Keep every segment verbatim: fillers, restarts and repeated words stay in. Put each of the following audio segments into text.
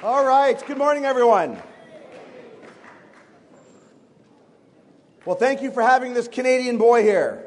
All right. Good morning, everyone. Well, thank you for having this Canadian boy here.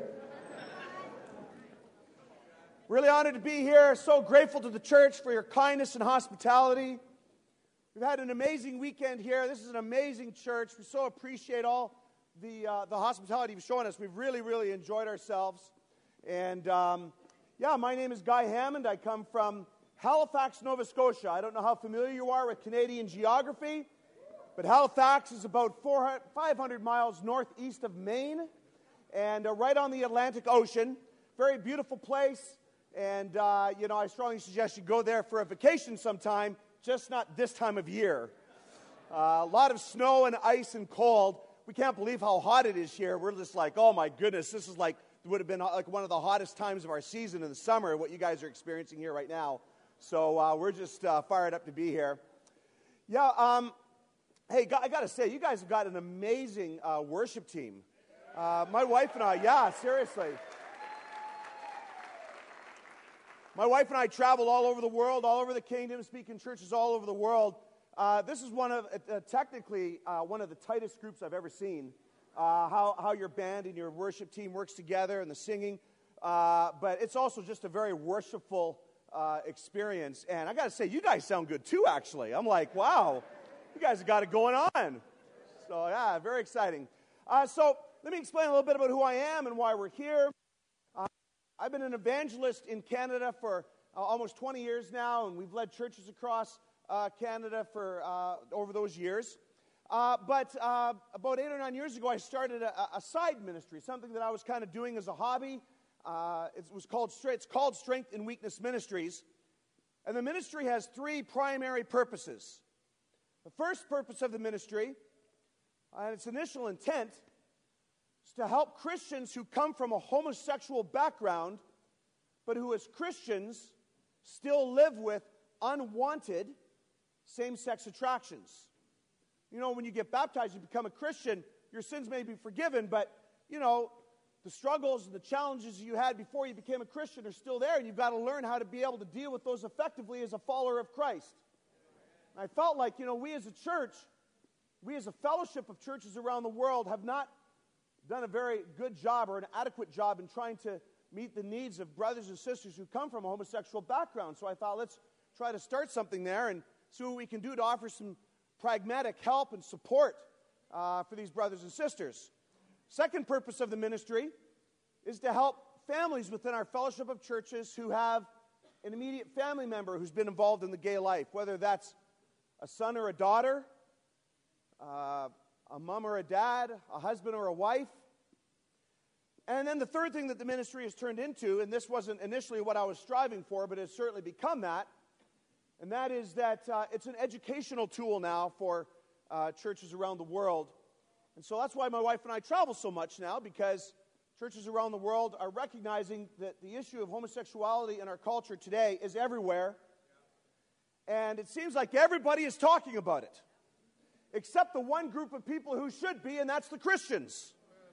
Really honored to be here. So grateful to the church for your kindness and hospitality. We've had an amazing weekend here. This is an amazing church. We so appreciate all the uh, the hospitality you've shown us. We've really, really enjoyed ourselves. And um, yeah, my name is Guy Hammond. I come from Halifax, Nova Scotia. I don't know how familiar you are with Canadian geography, but Halifax is about five hundred miles northeast of Maine and uh, right on the Atlantic Ocean. Very beautiful place, and uh, you know, I strongly suggest you go there for a vacation sometime, just not this time of year. Uh, a lot of snow and ice and cold. We can't believe how hot it is here. We're just like, oh my goodness, this is like, would have been like one of the hottest times of our season in the summer, what you guys are experiencing here right now. So uh, we're just uh, fired up to be here. Yeah, um, hey, I got to say, you guys have got an amazing uh, worship team. Uh, my wife and I, yeah, seriously. My wife and I travel all over the world, all over the kingdom, speaking churches all over the world. Uh, this is one of, uh, technically, uh, one of the tightest groups I've ever seen. Uh, how, how your band and your worship team works together and the singing. Uh, but it's also just a very worshipful Uh, experience, and I got to say, you guys sound good too, actually. I'm like, wow, you guys have got it going on. So, yeah, very exciting. Uh, so, let me explain a little bit about who I am and why we're here. Uh, I've been an evangelist in Canada for uh, almost twenty years now, and we've led churches across uh, Canada for uh, over those years. Uh, but uh, about eight or nine years ago, I started a, a side ministry, something that I was kind of doing as a hobby. Uh, it was called it's called Strength and Weakness Ministries, and the ministry has three primary purposes. The first purpose of the ministry, and its initial intent, is to help Christians who come from a homosexual background, but who as Christians still live with unwanted same-sex attractions. You know, when you get baptized, you become a Christian, your sins may be forgiven, but, you know, the struggles and the challenges you had before you became a Christian are still there, and you've got to learn how to be able to deal with those effectively as a follower of Christ. And I felt like, you know, we as a church, we as a fellowship of churches around the world have not done a very good job or an adequate job in trying to meet the needs of brothers and sisters who come from a homosexual background. So I thought, let's try to start something there and see what we can do to offer some pragmatic help and support uh, for these brothers and sisters. Second purpose of the ministry is to help families within our fellowship of churches who have an immediate family member who's been involved in the gay life, whether that's a son or a daughter, uh, a mom or a dad, a husband or a wife. And then the third thing that the ministry has turned into, and this wasn't initially what I was striving for, but it's certainly become that, and that is that uh, it's an educational tool now for uh, churches around the world. And so that's why my wife and I travel so much now, because churches around the world are recognizing that the issue of homosexuality in our culture today is everywhere. And it seems like everybody is talking about it, except the one group of people who should be, and that's the Christians.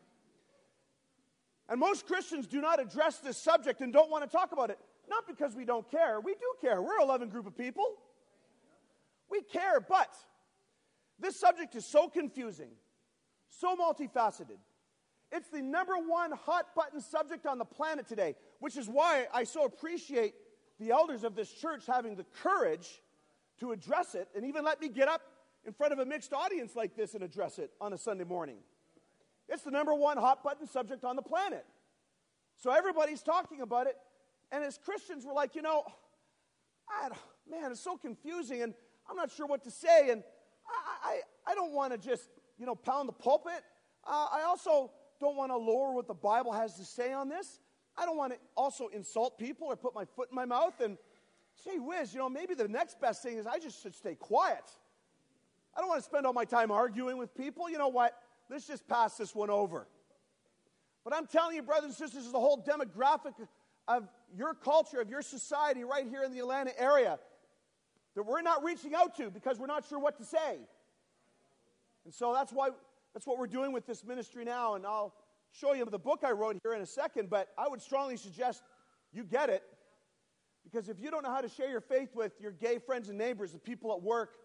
And most Christians do not address this subject and don't want to talk about it. Not because we don't care. We do care. We're a loving group of people. We care, but this subject is so confusing, so multifaceted. It's the number one hot-button subject on the planet today, which is why I so appreciate the elders of this church having the courage to address it and even let me get up in front of a mixed audience like this and address it on a Sunday morning. It's the number one hot-button subject on the planet. So everybody's talking about it, and as Christians, we're like, you know, I, man, it's so confusing, and I'm not sure what to say, and I, I, I don't want to just, you know, pound the pulpit. Uh, I also don't want to lower what the Bible has to say on this. I don't want to also insult people or put my foot in my mouth and say, whiz, you know, maybe the next best thing is I just should stay quiet. I don't want to spend all my time arguing with people. You know what? Let's just pass this one over. But I'm telling you, brothers and sisters, there's a whole demographic of your culture, of your society right here in the Atlanta area that we're not reaching out to because we're not sure what to say. And so that's why that's what we're doing with this ministry now, and I'll show you the book I wrote here in a second, but I would strongly suggest you get it, because if you don't know how to share your faith with your gay friends and neighbors, the people at work,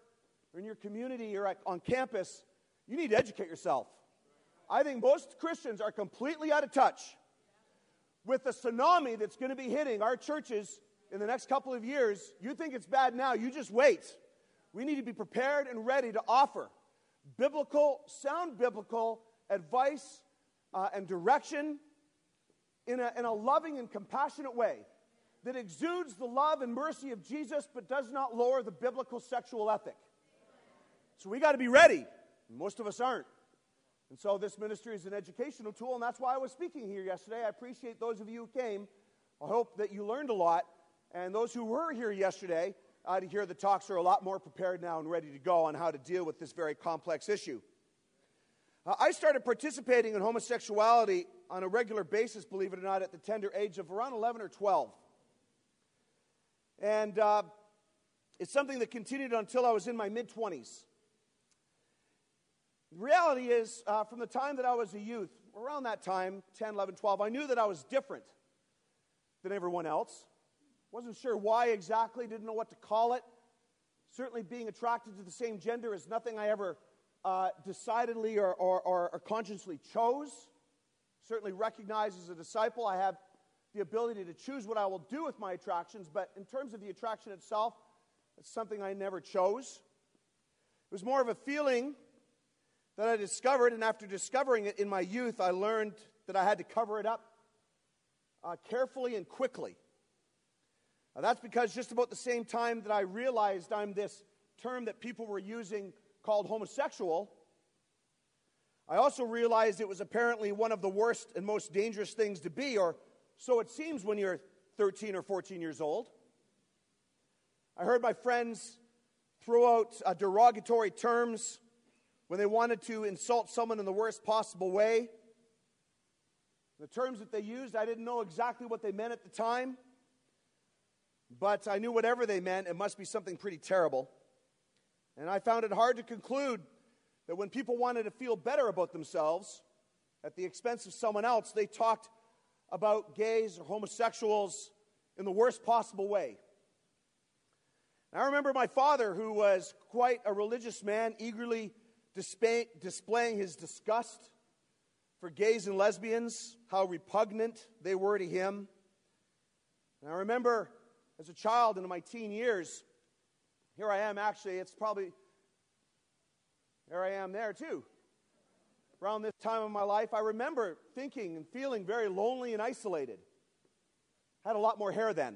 or in your community or at, on campus, you need to educate yourself. I think most Christians are completely out of touch with the tsunami that's going to be hitting our churches in the next couple of years. You think it's bad now, you just wait. We need to be prepared and ready to offer biblical, sound biblical advice uh, and direction in a, in a loving and compassionate way that exudes the love and mercy of Jesus but does not lower the biblical sexual ethic. So we got to be ready. Most of us aren't. And so this ministry is an educational tool, and that's why I was speaking here yesterday. I appreciate those of you who came. I hope that you learned a lot. And those who were here yesterday uh, to hear the talks are a lot more prepared now and ready to go on how to deal with this very complex issue. Uh, I started participating in homosexuality on a regular basis, believe it or not, at the tender age of around eleven or twelve. And uh, it's something that continued until I was in my mid-twenties. The reality is, uh, from the time that I was a youth, around that time, ten, eleven, twelve, I knew that I was different than everyone else. Wasn't sure why exactly, didn't know what to call it. Certainly being attracted to the same gender is nothing I ever uh, decidedly or, or, or, or consciously chose. Certainly recognize as a disciple I have the ability to choose what I will do with my attractions, but in terms of the attraction itself, it's something I never chose. It was more of a feeling that I discovered, and after discovering it in my youth, I learned that I had to cover it up uh, carefully and quickly. Now, that's because just about the same time that I realized I'm this term that people were using called homosexual, I also realized it was apparently one of the worst and most dangerous things to be, or so it seems when you're thirteen or fourteen years old. I heard my friends throw out uh, derogatory terms when they wanted to insult someone in the worst possible way. The terms that they used, I didn't know exactly what they meant at the time, but I knew whatever they meant, it must be something pretty terrible. And I found it hard to conclude that when people wanted to feel better about themselves at the expense of someone else, they talked about gays or homosexuals in the worst possible way. And I remember my father, who was quite a religious man, eagerly display, displaying his disgust for gays and lesbians, how repugnant they were to him. And I remember as a child in my teen years, here I am actually, it's probably, here I am there too. Around this time of my life, I remember thinking and feeling very lonely and isolated. Had a lot more hair then.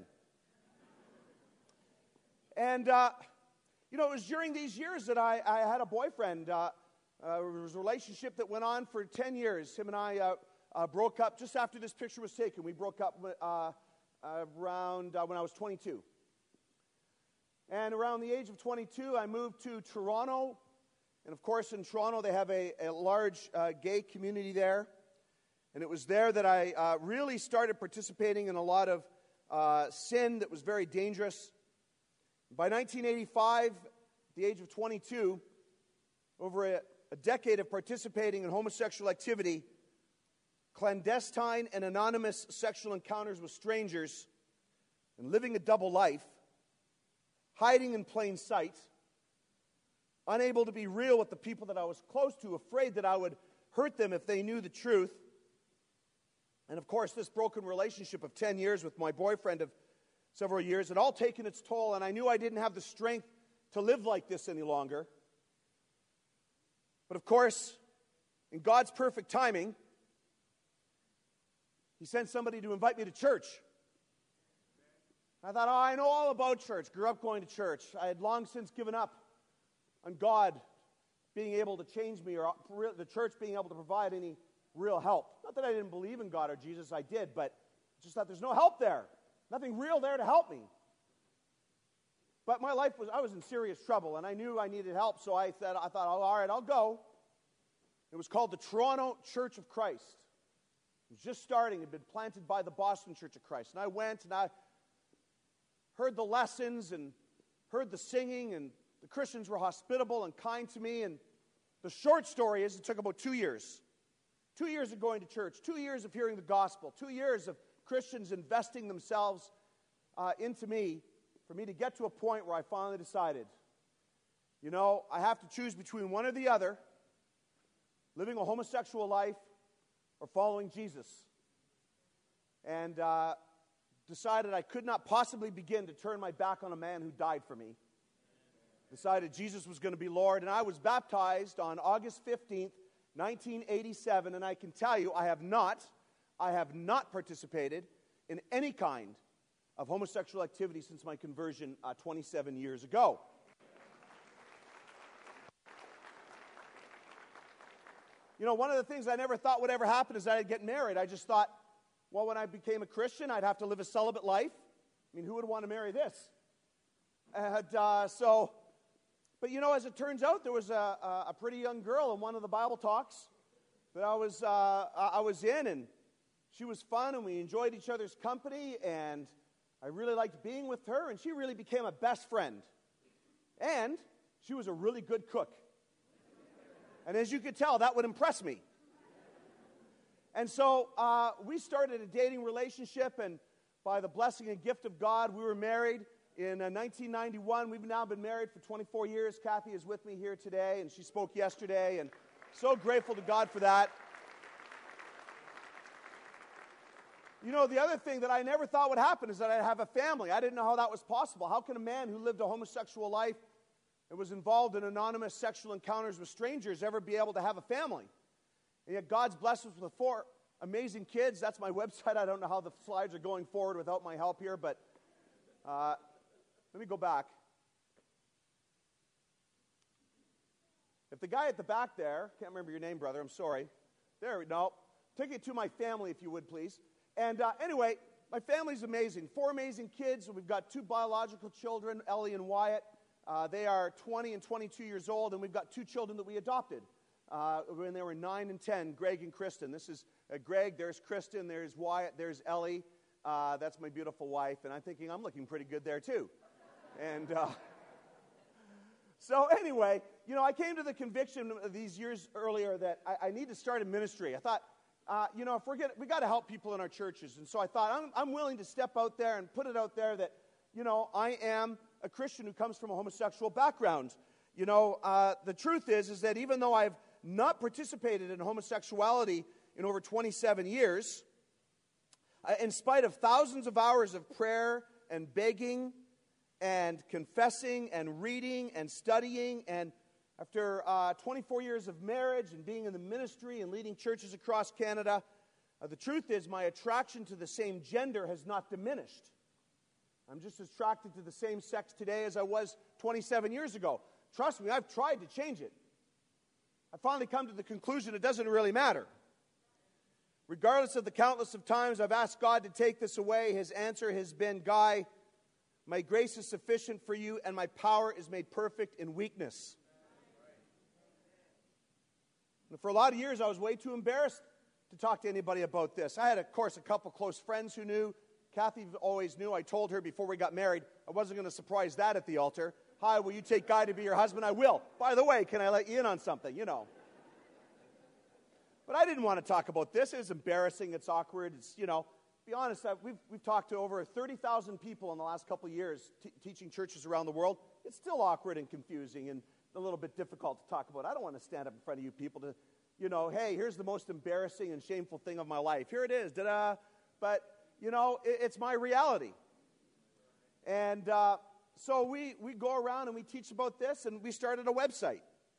And, uh, you know, it was during these years that I, I had a boyfriend. Uh, uh, it was a relationship that went on for ten years. Him and I uh, uh, broke up just after this picture was taken. We broke up uh, around uh, when I was twenty-two. And around the age of twenty-two, I moved to Toronto. And of course, in Toronto, they have a, a large uh, gay community there. And it was there that I uh, really started participating in a lot of uh, sin that was very dangerous. By nineteen eighty-five, at the age of twenty-two, over a, a decade of participating in homosexual activity, clandestine and anonymous sexual encounters with strangers, and living a double life, hiding in plain sight, unable to be real with the people that I was close to, afraid that I would hurt them if they knew the truth. And of course, this broken relationship of ten years with my boyfriend of several years had all taken its toll, and I knew I didn't have the strength to live like this any longer. But of course, in God's perfect timing, He sent somebody to invite me to church. I thought, oh, I know all about church. Grew up going to church. I had long since given up on God being able to change me, or the church being able to provide any real help. Not that I didn't believe in God or Jesus, I did, but just that there's no help there. Nothing real there to help me. But my life was, I was in serious trouble, and I knew I needed help, so I said, I thought, oh, all right, I'll go. It was called the Toronto Church of Christ. It was just starting. It had been planted by the Boston Church of Christ. And I went, and I heard the lessons, and heard the singing, and the Christians were hospitable and kind to me. And the short story is, it took about two years. Two years of going to church, two years of hearing the gospel, two years of Christians investing themselves uh, into me, for me to get to a point where I finally decided, You know, I have to choose between one or the other, living a homosexual life or following Jesus. And uh, decided I could not possibly begin to turn my back on a man who died for me. Decided Jesus was going to be Lord, and I was baptized on August fifteenth, nineteen eighty-seven, and I can tell you I have not, I have not participated in any kind of homosexual activity since my conversion uh, twenty-seven years ago. You know, one of the things I never thought would ever happen is that I'd get married. I just thought, well, when I became a Christian, I'd have to live a celibate life. I mean, who would want to marry this? And uh, so, but you know, as it turns out, there was a, a, a pretty young girl in one of the Bible talks that I was, uh, I was in, and she was fun, and we enjoyed each other's company, and I really liked being with her, and she really became a best friend. And she was a really good cook. And as you could tell, that would impress me. And so uh, we started a dating relationship, and by the blessing and gift of God, we were married in uh, nineteen ninety-one. We've now been married for twenty-four years. Kathy is with me here today, and she spoke yesterday, and so grateful to God for that. You know, the other thing that I never thought would happen is that I'd have a family. I didn't know how that was possible. How can a man who lived a homosexual life and was involved in anonymous sexual encounters with strangers ever be able to have a family? And yet God's blessed us with four amazing kids. That's my website. I don't know how the slides are going forward without my help here, but uh, let me go back. If the guy at the back there, can't remember your name, brother, I'm sorry. There we go. Take it to my family, if you would, please. And uh, anyway, my family's amazing. Four amazing kids. We've got two biological children, Ellie and Wyatt. Uh, they are twenty and twenty-two years old, and we've got two children that we adopted uh, when they were nine and ten, Greg and Kristen. This is uh, Greg, there's Kristen, there's Wyatt, there's Ellie. Uh, that's my beautiful wife, and I'm thinking I'm looking pretty good there too. And uh, so anyway, you know, I came to the conviction these years earlier that I, I need to start a ministry. I thought, uh, you know, if we're getting, we got to help people in our churches. And so I thought, I'm, I'm willing to step out there and put it out there that, you know, I am a Christian who comes from a homosexual background. You know, uh, the truth is, is that even though I've not participated in homosexuality in over twenty-seven years, uh, in spite of thousands of hours of prayer and begging and confessing and reading and studying, and after uh, twenty-four years of marriage and being in the ministry and leading churches across Canada, uh, the truth is my attraction to the same gender has not diminished. I'm just as attracted to the same sex today as I was twenty-seven years ago. Trust me, I've tried to change it. I finally come to the conclusion it doesn't really matter. Regardless of the countless of times I've asked God to take this away, His answer has been, Guy, my grace is sufficient for you, and my power is made perfect in weakness. And for a lot of years, I was way too embarrassed to talk to anybody about this. I had, of course, a couple close friends who knew. Kathy always knew. I told her before we got married, I wasn't going to surprise that at the altar. Hi, will you take Guy to be your husband? I will. By the way, can I let you in on something? You know. But I didn't want to talk about this. It was embarrassing. It's awkward. It's, you know, be honest, I've, we've, we've talked to over thirty thousand people in the last couple of years t- teaching churches around the world. It's still awkward and confusing and a little bit difficult to talk about. I don't want to stand up in front of you people to, you know, hey, here's the most embarrassing and shameful thing of my life. Here it is. Da-da. But, you know, it, it's my reality. And uh, so we, we go around and we teach about this, and we started a website.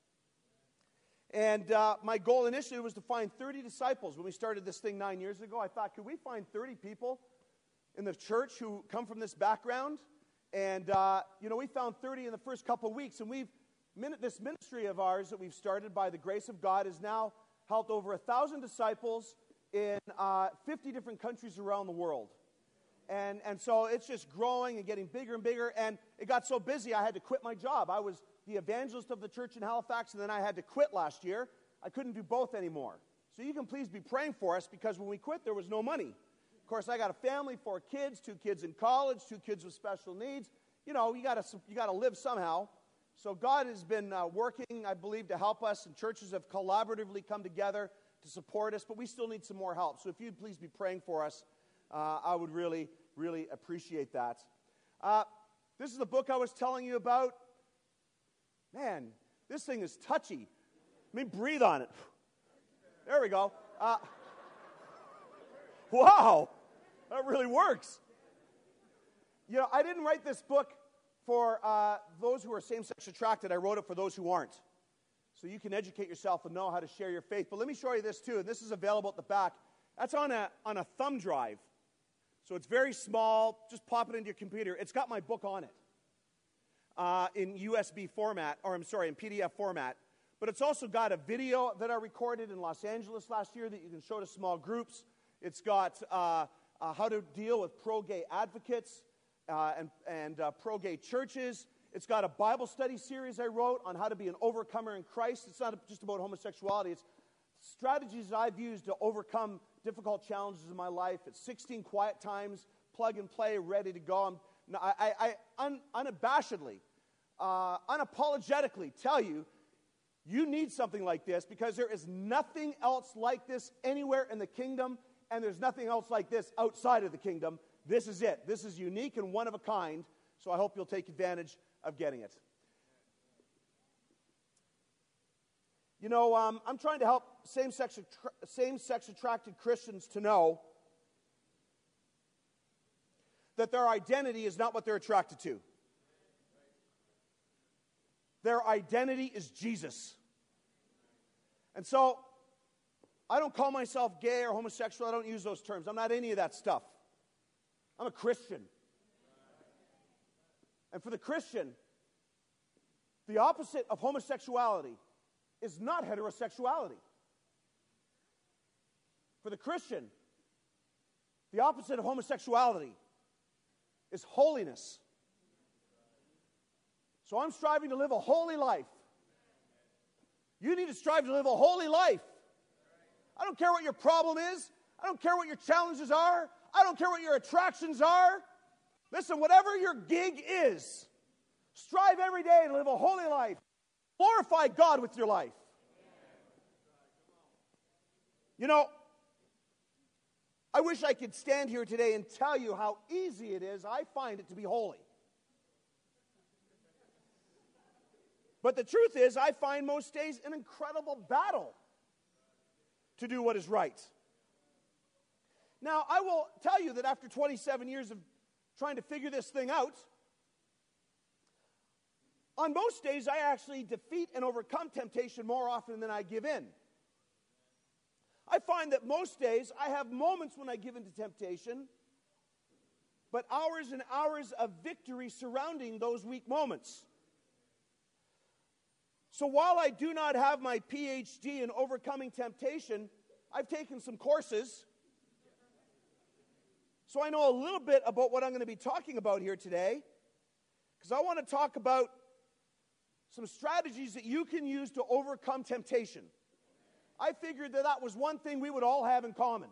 And uh, my goal initially was to find thirty disciples. When we started this thing nine years ago, I thought, could we find thirty people in the church who come from this background? And, uh, you know, we found thirty in the first couple of weeks. And we've, this ministry of ours that we've started by the grace of God has now helped over one thousand disciples in uh, fifty different countries around the world. And, and so it's just growing and getting bigger and bigger. And it got so busy, I had to quit my job. I was the evangelist of the church in Halifax, and then I had to quit last year. I couldn't do both anymore. So you can please be praying for us, because when we quit, there was no money. Of course, I got a family, four kids, two kids in college, two kids with special needs. You know, you got to you got to live somehow. So God has been uh, working, I believe, to help us, and churches have collaboratively come together to support us, but we still need some more help. So if you'd please be praying for us, uh, I would really, really appreciate that. Uh, this is the book I was telling you about. Man, this thing is touchy. Let me breathe on it. There we go. Uh, wow, that really works. You know, I didn't write this book for uh, those who are same-sex attracted. I wrote it for those who aren't. So you can educate yourself and know how to share your faith. But let me show you this too, and this is available at the back. That's on a, on a thumb drive. So it's very small. Just pop it into your computer. It's got my book on it uh, in U S B format, or I'm sorry, in P D F format. But it's also got a video that I recorded in Los Angeles last year that you can show to small groups. It's got uh, uh, how to deal with pro-gay advocates uh, and, and uh, pro-gay churches. It's got a Bible study series I wrote on how to be an overcomer in Christ. It's not just about homosexuality. It's strategies that I've used to overcome difficult challenges in my life. It's sixteen quiet times, plug and play, ready to go. I'm, I, I, I un, unabashedly, uh, unapologetically tell you, you need something like this because there is nothing else like this anywhere in the kingdom, and there's nothing else like this outside of the kingdom. This is it. This is unique and one of a kind, so I hope you'll take advantage of getting it. You know, um, I'm trying to help same-sex, attra- same-sex attracted Christians to know that their identity is not what they're attracted to. Their identity is Jesus. And so, I don't call myself gay or homosexual. I don't use those terms. I'm not any of that stuff. I'm a Christian. And for the Christian, the opposite of homosexuality is not heterosexuality. For the Christian, the opposite of homosexuality is holiness. So I'm striving to live a holy life. You need to strive to live a holy life. I don't care what your problem is. I don't care what your challenges are. I don't care what your attractions are. Listen, whatever your gig is, strive every day to live a holy life. Glorify God with your life. You know, I wish I could stand here today and tell you how easy it is. I find it to be holy. But the truth is, I find most days an incredible battle to do what is right. Now, I will tell you that after twenty-seven years of trying to figure this thing out, on most days, I actually defeat and overcome temptation more often than I give in. I find that most days, I have moments when I give into temptation, but hours and hours of victory surrounding those weak moments. So while I do not have my P H D in overcoming temptation, I've taken some courses. So I know a little bit about what I'm going to be talking about here today, because I want to talk about some strategies that you can use to overcome temptation. I figured that that was one thing we would all have in common.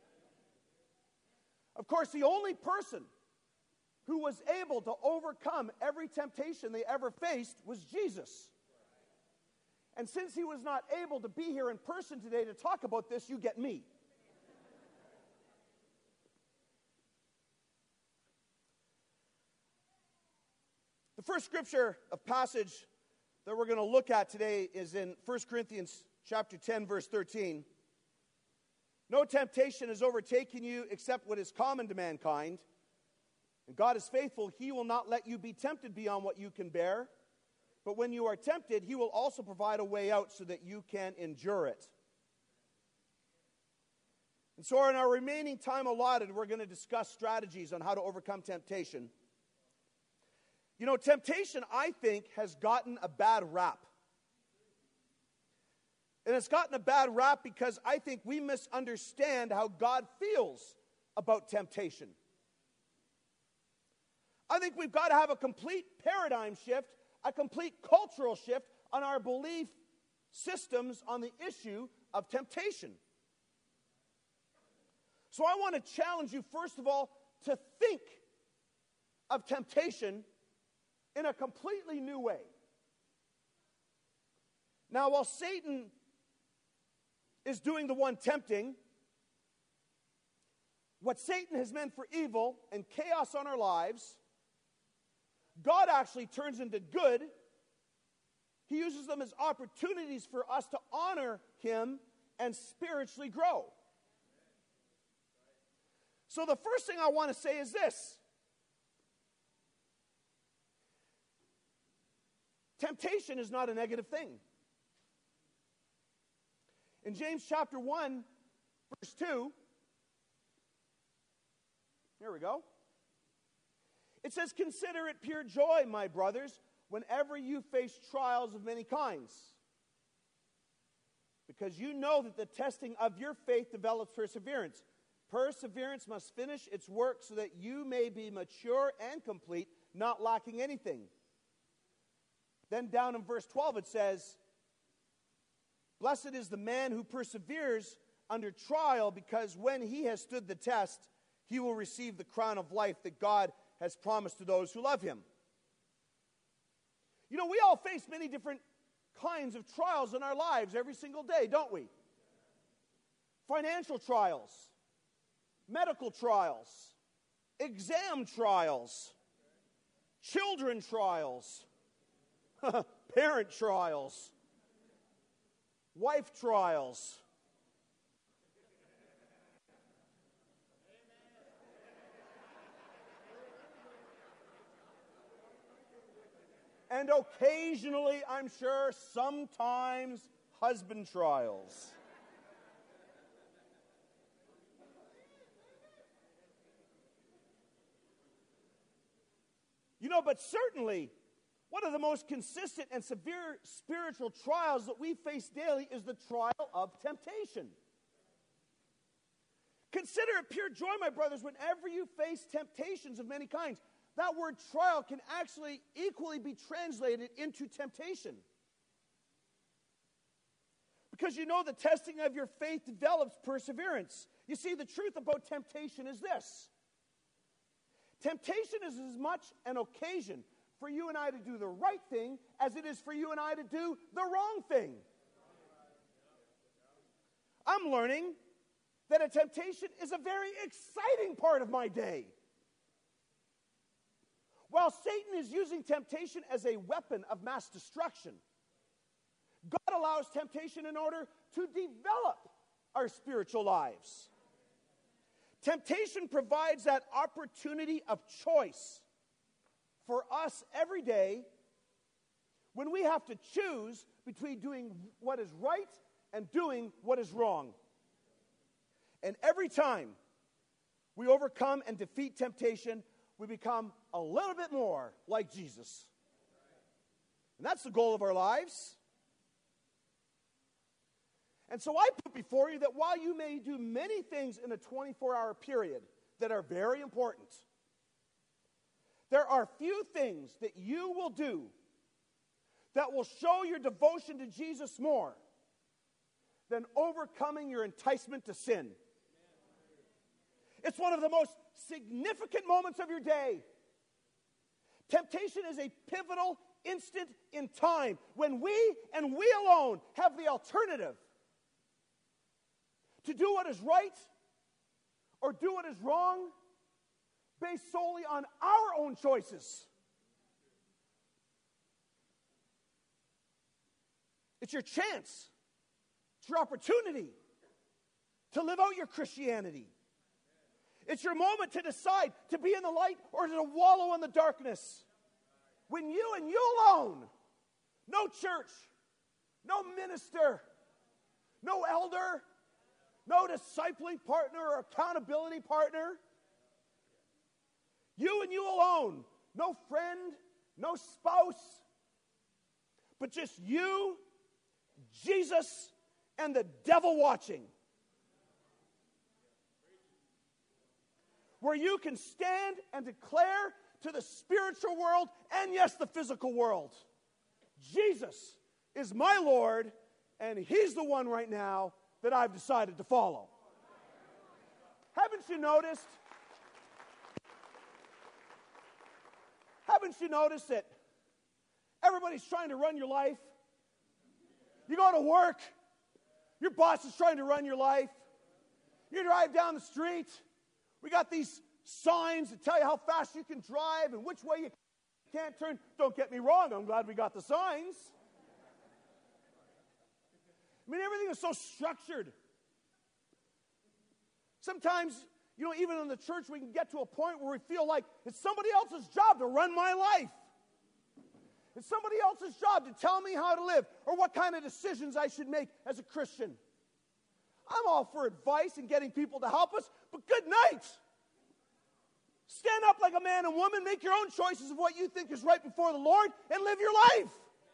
Of course, the only person who was able to overcome every temptation they ever faced was Jesus. And since he was not able to be here in person today to talk about this, you get me. The first scripture of passage that we're going to look at today is in First Corinthians chapter ten, verse thirteen. No temptation has overtaken you except what is common to mankind. And God is faithful. He will not let you be tempted beyond what you can bear. But when you are tempted, he will also provide a way out so that you can endure it. And so in our remaining time allotted, we're going to discuss strategies on how to overcome temptation. You know, temptation, I think, has gotten a bad rap. And it's gotten a bad rap because I think we misunderstand how God feels about temptation. I think we've got to have a complete paradigm shift, a complete cultural shift on our belief systems on the issue of temptation. So I want to challenge you, first of all, to think of temptation in a completely new way. Now, while Satan is doing the one tempting, what Satan has meant for evil and chaos on our lives, God actually turns into good He uses them as opportunities for us to honor him and spiritually grow. So the first thing I want to say is this. Temptation is not a negative thing. In James chapter one, verse two, here we go. It says, "Consider it pure joy, my brothers, whenever you face trials of many kinds, because you know that the testing of your faith develops perseverance. Perseverance must finish its work so that you may be mature and complete, not lacking anything." Then down in verse twelve it says, "Blessed is the man who perseveres under trial, because when he has stood the test, he will receive the crown of life that God has promised to those who love him." You know, we all face many different kinds of trials in our lives every single day, don't we? Financial trials, medical trials, exam trials, children trials, parent trials, wife trials. And occasionally, I'm sure, sometimes husband trials. You know, but certainly, one of the most consistent and severe spiritual trials that we face daily is the trial of temptation. Consider it pure joy, my brothers, whenever you face temptations of many kinds. That word trial can actually equally be translated into temptation. Because you know the testing of your faith develops perseverance. You see, the truth about temptation is this. Temptation is as much an occasion for you and I to do the right thing as it is for you and I to do the wrong thing. I'm learning that a temptation is a very exciting part of my day. While Satan is using temptation as a weapon of mass destruction, God allows temptation in order to develop our spiritual lives. Temptation provides that opportunity of choice for us every day when we have to choose between doing what is right and doing what is wrong. And every time we overcome and defeat temptation, we become a little bit more like Jesus. And that's the goal of our lives. And so I put before you that while you may do many things in a twenty-four hour period that are very important, there are few things that you will do that will show your devotion to Jesus more than overcoming your enticement to sin. It's one of the most significant moments of your day. Temptation is a pivotal instant in time when we and we alone have the alternative to do what is right or do what is wrong based solely on our own choices. It's your chance. It's your opportunity to live out your Christianity. It's your moment to decide to be in the light or to wallow in the darkness. When you and you alone, no church, no minister, no elder, no discipling partner or accountability partner, you and you alone, no friend, no spouse, but just you, Jesus, and the devil watching. Where you can stand and declare to the spiritual world and, yes, the physical world, Jesus is my Lord, and he's the one right now that I've decided to follow. Haven't you noticed? Haven't you noticed that everybody's trying to run your life? You go to work, your boss is trying to run your life. You drive down the street, we got these signs that tell you how fast you can drive and which way you can't turn. Don't get me wrong, I'm glad we got the signs. I mean, everything is so structured. Sometimes, you know, even in the church, we can get to a point where we feel like it's somebody else's job to run my life. It's somebody else's job to tell me how to live or what kind of decisions I should make as a Christian. I'm all for advice and getting people to help us, but good night. Stand up like a man and woman, make your own choices of what you think is right before the Lord, and live your life.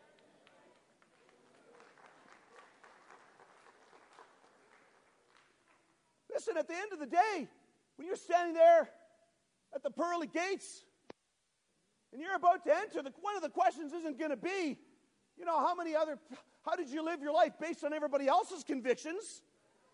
Listen, at the end of the day, when you're standing there at the pearly gates and you're about to enter, the, one of the questions isn't going to be, you know, how many other, how did you live your life based on everybody else's convictions?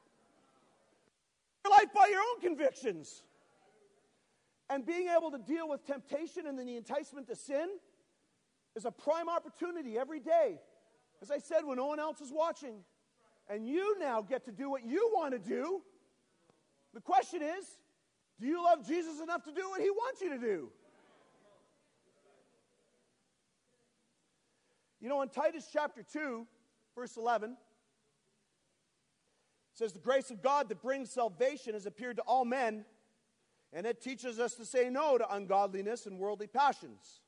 Your life by your own convictions. And being able to deal with temptation and then the enticement to sin is a prime opportunity every day. As I said, when no one else is watching. And you now get to do what you want to do. The question is, do you love Jesus enough to do what he wants you to do? You know, in Titus chapter two, verse eleven, it says, the grace of God that brings salvation has appeared to all men, and it teaches us to say no to ungodliness and worldly passions,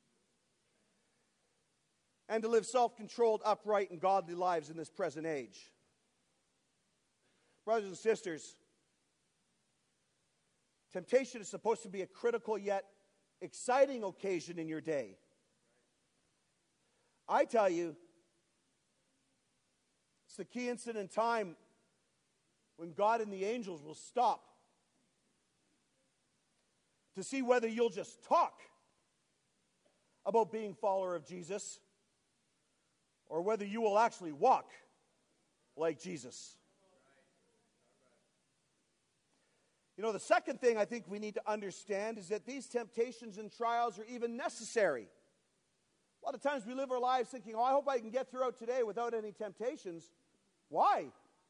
and to live self-controlled, upright, and godly lives in this present age. Brothers and sisters, temptation is supposed to be a critical yet exciting occasion in your day. I tell you, it's the key instant in time when God and the angels will stop to see whether you'll just talk about being a follower of Jesus or whether you will actually walk like Jesus. You know, the second thing I think we need to understand is that these temptations and trials are even necessary. A lot of times we live our lives thinking, oh, I hope I can get through today without any temptations. Why?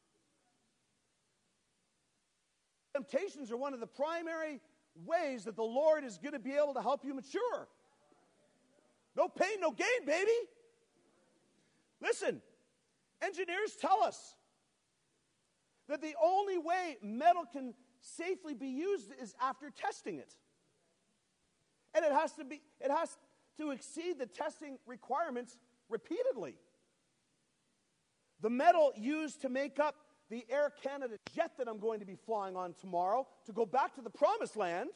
Temptations are one of the primary ways that the Lord is going to be able to help you mature. No pain, no gain, baby. Listen, engineers tell us that the only way metal can safely be used is after testing it. And it has to be, it has to exceed the testing requirements repeatedly. The metal used to make up the Air Canada jet that I'm going to be flying on tomorrow to go back to the promised land,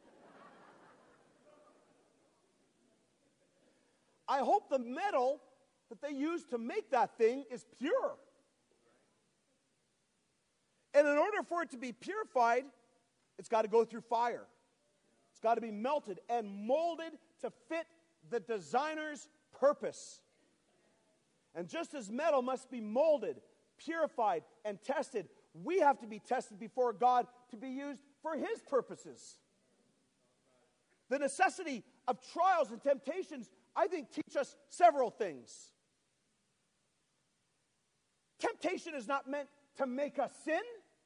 I hope the metal that they use to make that thing is pure. And in order for it to be purified, it's got to go through fire. It's got to be melted and molded to fit the designer's purpose. And just as metal must be molded, purified, and tested, we have to be tested before God to be used for his purposes. The necessity of trials and temptations, I think, teach us several things. Temptation is not meant to make us sin.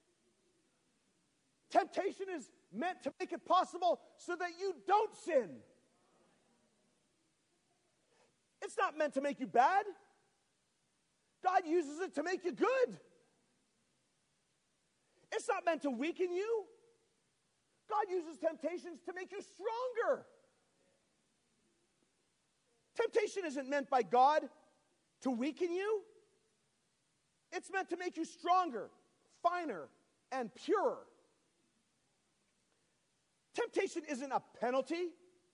Temptation is meant to make it possible so that you don't sin. It's not meant to make you bad. God uses it to make you good. It's not meant to weaken you. God uses temptations to make you stronger. Temptation isn't meant by God to weaken you. It's meant to make you stronger, finer, and purer. Temptation isn't a penalty.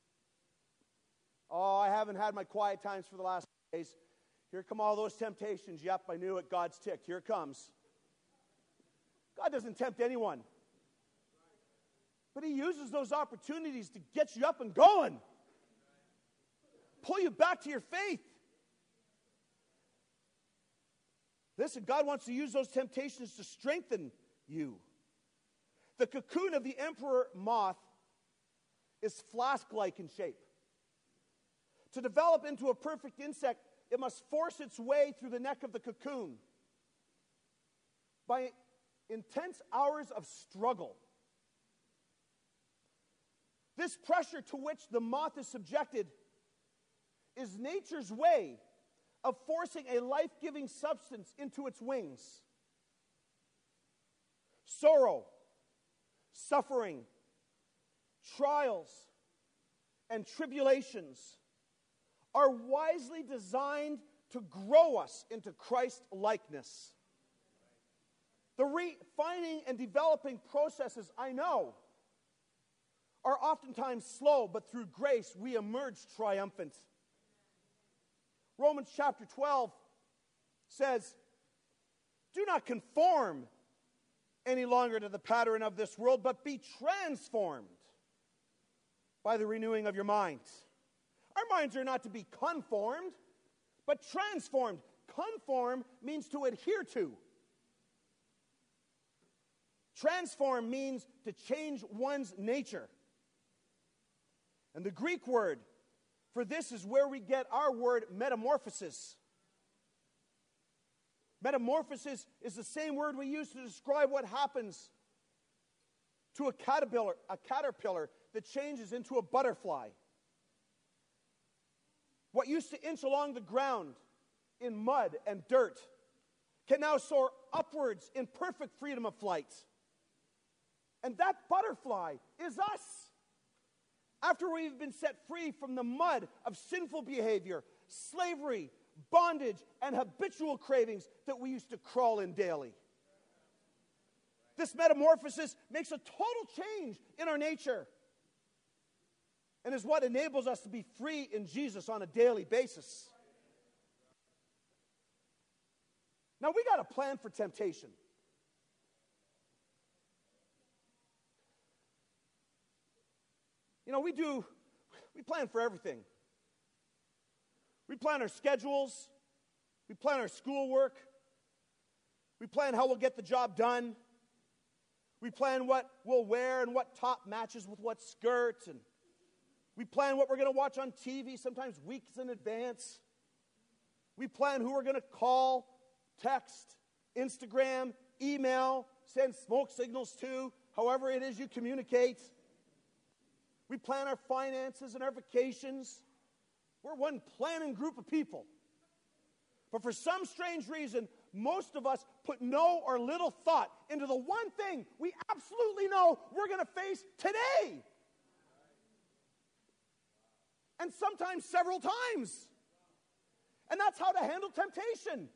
Oh, I haven't had my quiet times for the last days. Here come all those temptations. Yep, I knew it. God's ticked. Here it comes. God doesn't tempt anyone. But he uses those opportunities to get you up and going. Pull you back to your faith. Listen, God wants to use those temptations to strengthen you. The cocoon of the emperor moth is flask-like in shape. To develop into a perfect insect, it must force its way through the neck of the cocoon by intense hours of struggle. This pressure to which the moth is subjected is nature's way of forcing a life-giving substance into its wings. Sorrow, suffering, trials, and tribulations are wisely designed to grow us into Christ-likeness. The refining and developing processes, I know, are oftentimes slow, but through grace we emerge triumphant. Romans chapter twelve says, "Do not conform any longer to the pattern of this world, but be transformed by the renewing of your mind." Our minds are not to be conformed, but transformed. Conform means to adhere to. Transform means to change one's nature. And the Greek word for this is where we get our word metamorphosis. Metamorphosis is the same word we use to describe what happens to a caterpillar, a caterpillar that changes into a butterfly. What used to inch along the ground in mud and dirt can now soar upwards in perfect freedom of flight. And that butterfly is us. After we've been set free from the mud of sinful behavior, slavery, bondage, and habitual cravings that we used to crawl in daily. This metamorphosis makes a total change in our nature and is what enables us to be free in Jesus on a daily basis. Now, we got a plan for temptation. You know, we do, we plan for everything. We plan our schedules. We plan our schoolwork. We plan how we'll get the job done. We plan what we'll wear and what top matches with what skirt. And we plan what we're going to watch on T V, sometimes weeks in advance. We plan who we're going to call, text, Instagram, email, send smoke signals to, however it is you communicate. We plan our finances and our vacations. We're one planning group of people. But for some strange reason, most of us put no or little thought into the one thing we absolutely know we're going to face today. And sometimes several times. And that's how to handle temptation.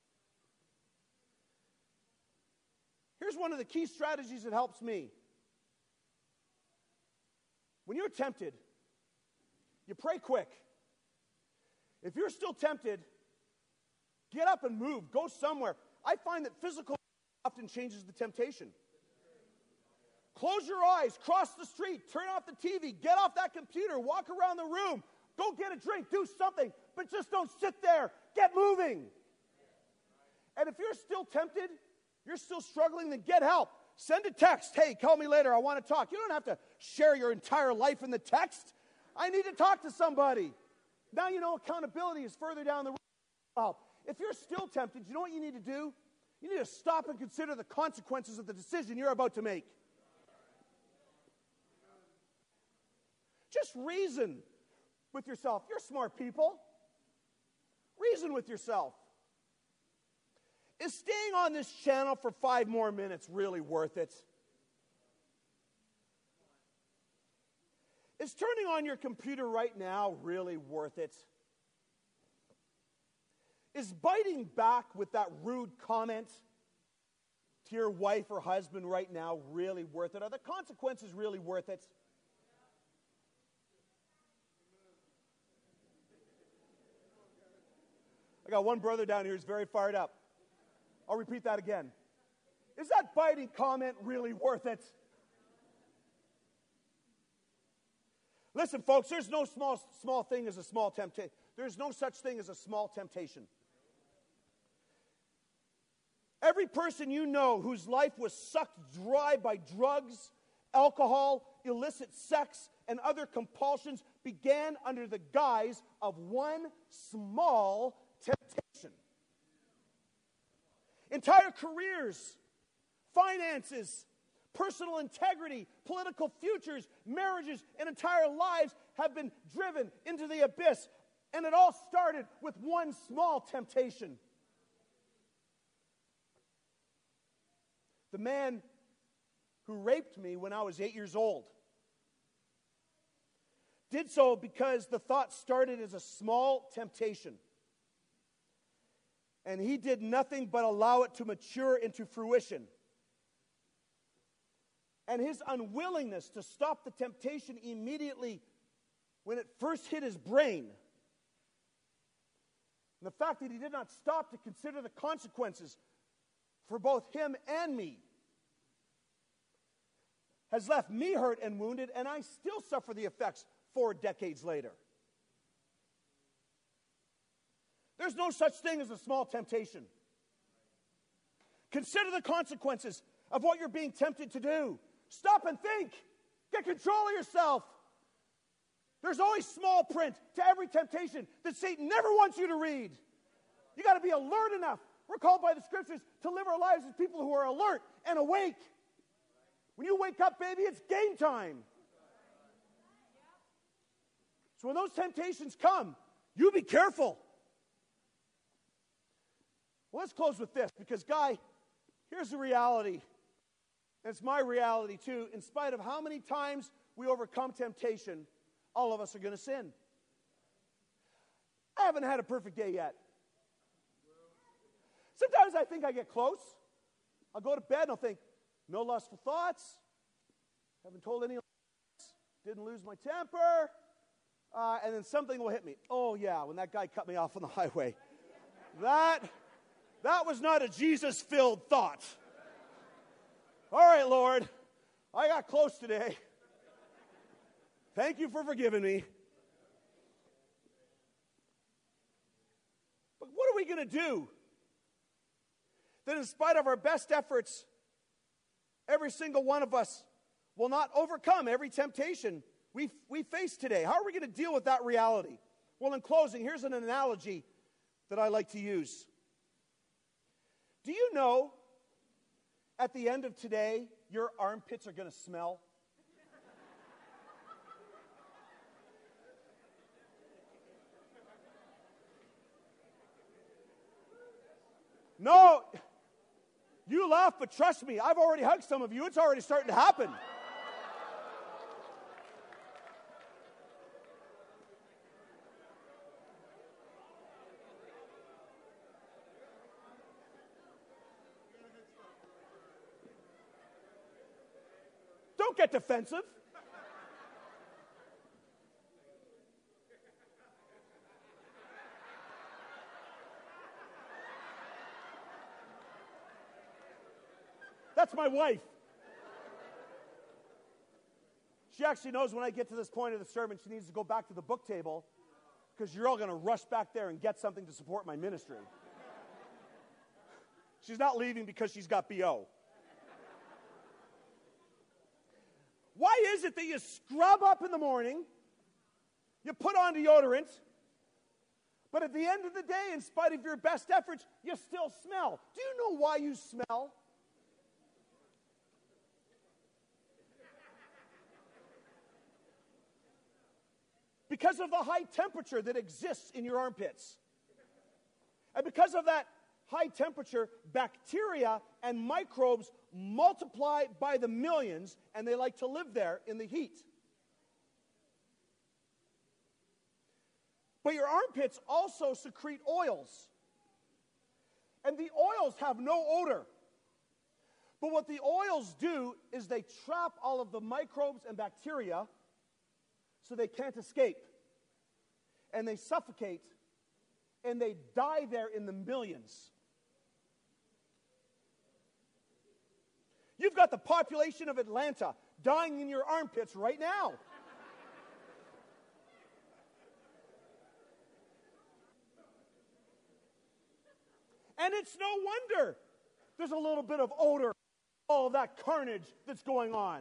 Here's one of the key strategies that helps me. When you're tempted, you pray quick. If you're still tempted, get up and move. Go somewhere. I find that physical often changes the temptation. Close your eyes, cross the street, turn off the T V, get off that computer, walk around the room, go get a drink, do something, but just don't sit there. Get moving. And if you're still tempted, you're still struggling, then get help. Send a text. Hey, call me later. I want to talk. You don't have to share your entire life in the text. I need to talk to somebody. Now you know accountability is further down the road. If you're still tempted, you know what you need to do? You need to stop and consider the consequences of the decision you're about to make. Just reason with yourself. You're smart people. Reason with yourself. Is staying on this channel for five more minutes really worth it? Is turning on your computer right now really worth it? Is biting back with that rude comment to your wife or husband right now really worth it? Are the consequences really worth it? I got one brother down here who's very fired up. I'll repeat that again. Is that biting comment really worth it? Listen, folks, there's no small, small thing as a small temptation. There's no such thing as a small temptation. Every person you know whose life was sucked dry by drugs, alcohol, illicit sex, and other compulsions began under the guise of one small temptation. Entire careers, finances, personal integrity, political futures, marriages, and entire lives have been driven into the abyss. And it all started with one small temptation. The man who raped me when I was eight years old did so because the thought started as a small temptation. And he did nothing but allow it to mature into fruition. And his unwillingness to stop the temptation immediately when it first hit his brain, and the fact that he did not stop to consider the consequences for both him and me, has left me hurt and wounded, and I still suffer the effects four decades later. There's no such thing as a small temptation. Consider the consequences of what you're being tempted to do. Stop and think. Get control of yourself. There's always small print to every temptation that Satan never wants you to read. You got to be alert enough. We're called by the Scriptures to live our lives as people who are alert and awake. When you wake up, baby, it's game time. So when those temptations come, you be careful. Well, let's close with this, because, Guy, here's the reality. And it's my reality, too. In spite of how many times we overcome temptation, all of us are going to sin. I haven't had a perfect day yet. Sometimes I think I get close. I'll go to bed and I'll think, no lustful thoughts, haven't told any lies, didn't lose my temper, uh, and then something will hit me. Oh, yeah, when that guy cut me off on the highway. That, that was not a Jesus-filled thought. All right, Lord, I got close today. Thank you for forgiving me. But what are we going to do that in spite of our best efforts, every single one of us will not overcome every temptation we, we face today? How are we going to deal with that reality? Well, in closing, here's an analogy that I like to use. Do you know at the end of today, your armpits are going to smell? No, you laugh, but trust me, I've already hugged some of you. It's already starting to happen. Don't get defensive. That's my wife. She actually knows when I get to this point of the sermon, she needs to go back to the book table, because you're all going to rush back there and get something to support my ministry. She's not leaving because she's got B O. Why is it that you scrub up in the morning, you put on deodorant, but at the end of the day, in spite of your best efforts, you still smell? Do you know why you smell? Because of the high temperature that exists in your armpits. And because of that high temperature, bacteria and microbes multiply by the millions, and they like to live there in the heat. But your armpits also secrete oils. And the oils have no odor. But what the oils do is they trap all of the microbes and bacteria so they can't escape. And they suffocate, and they die there in the millions. You've got the population of Atlanta dying in your armpits right now. And it's no wonder there's a little bit of odor, all of that carnage that's going on.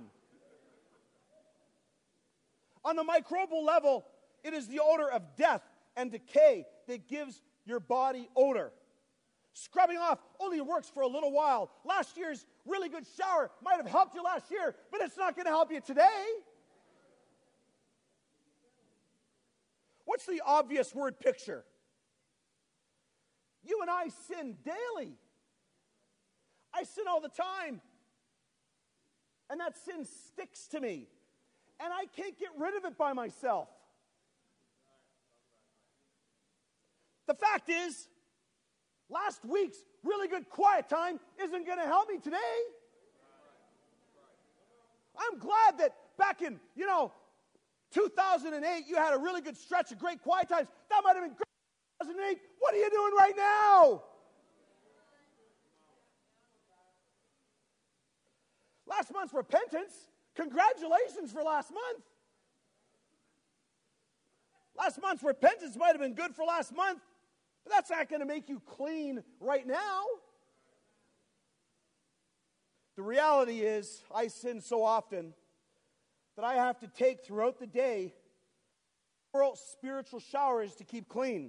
On the microbial level, it is the odor of death and decay that gives your body odor. Scrubbing off only works for a little while. Last year's really good shower might have helped you last year, but it's not going to help you today. What's the obvious word picture? You and I sin daily. I sin all the time. And that sin sticks to me. And I can't get rid of it by myself. The fact is, last week's really good quiet time isn't going to help me today. I'm glad that back in, you know, two thousand eight, you had a really good stretch of great quiet times. That might have been great in two thousand eight. What are you doing right now? Last month's repentance. Congratulations for last month. Last month's repentance might have been good for last month, but that's not going to make you clean right now. The reality is, I sin so often that I have to take throughout the day several spiritual showers to keep clean.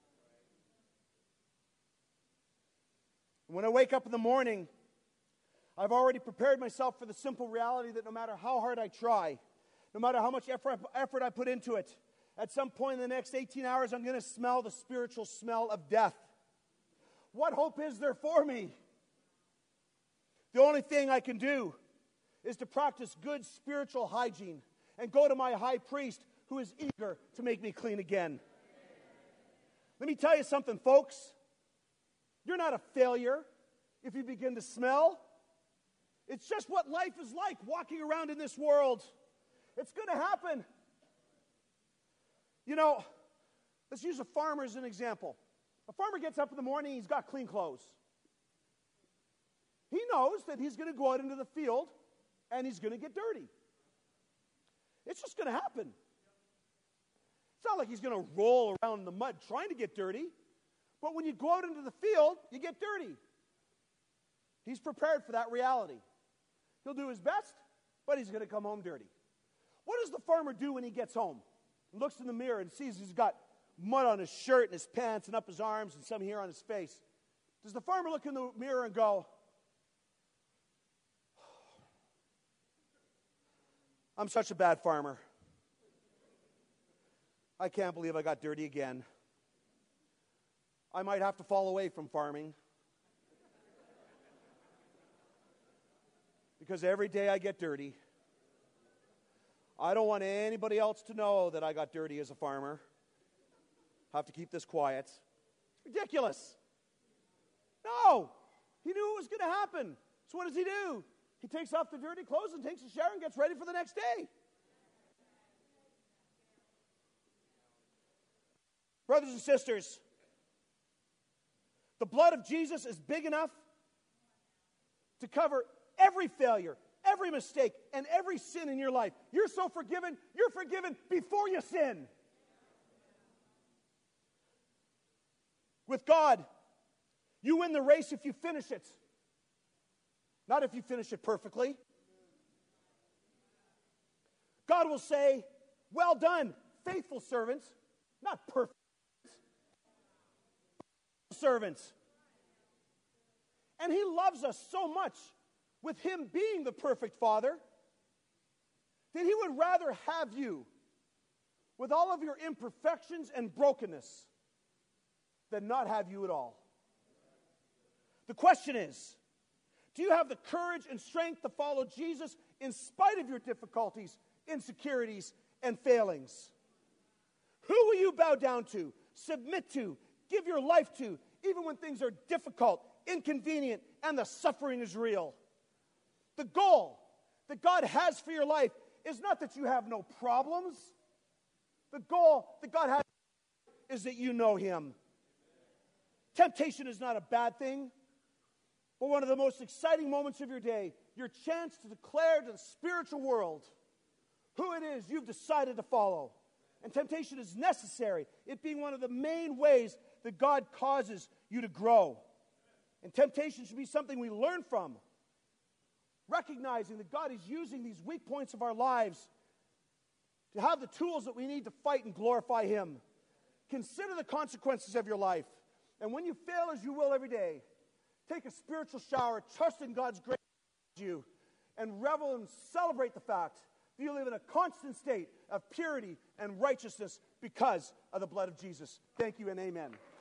When I wake up in the morning, I've already prepared myself for the simple reality that no matter how hard I try, no matter how much effort, effort I put into it, at some point in the next eighteen hours, I'm going to smell the spiritual smell of death. What hope is there for me? The only thing I can do is to practice good spiritual hygiene and go to my high priest who is eager to make me clean again. Let me tell you something, folks. You're not a failure if you begin to smell. It's just what life is like walking around in this world. It's going to happen. You know, let's use a farmer as an example. A farmer gets up in the morning, he's got clean clothes. He knows that he's going to go out into the field and he's going to get dirty. It's just going to happen. It's not like he's going to roll around in the mud trying to get dirty. But when you go out into the field, you get dirty. He's prepared for that reality. He'll do his best, but he's going to come home dirty. What does the farmer do when he gets home? He looks in the mirror and sees he's got mud on his shirt and his pants and up his arms and some hair on his face. Does the farmer look in the mirror and go, I'm such a bad farmer. I can't believe I got dirty again. I might have to fall away from farming. Because every day I get dirty. I don't want anybody else to know that I got dirty as a farmer. I have to keep this quiet. It's ridiculous. No. He knew it was going to happen. So what does he do? He takes off the dirty clothes and takes a shower and gets ready for the next day. Brothers and sisters, the blood of Jesus is big enough to cover every failure, every mistake, and every sin in your life. You're so forgiven, you're forgiven before you sin. With God, you win the race if you finish it. Not if you finish it perfectly. God will say, well done, faithful servants, not perfect servants. And he loves us so much, with him being the perfect Father, that he would rather have you with all of your imperfections and brokenness than not have you at all. The question is, do you have the courage and strength to follow Jesus in spite of your difficulties, insecurities, and failings? Who will you bow down to, submit to, give your life to, even when things are difficult, inconvenient, and the suffering is real? The goal that God has for your life is not that you have no problems. The goal that God has is that you know him. Temptation is not a bad thing. But one of the most exciting moments of your day, your chance to declare to the spiritual world who it is you've decided to follow. And temptation is necessary, it being one of the main ways that God causes you to grow. And temptation should be something we learn from, recognizing that God is using these weak points of our lives to have the tools that we need to fight and glorify him. Consider the consequences of your life. And when you fail, as you will every day, take a spiritual shower, trust in God's grace to you, and revel and celebrate the fact Do you live in a constant state of purity and righteousness because of the blood of Jesus? Thank you and amen.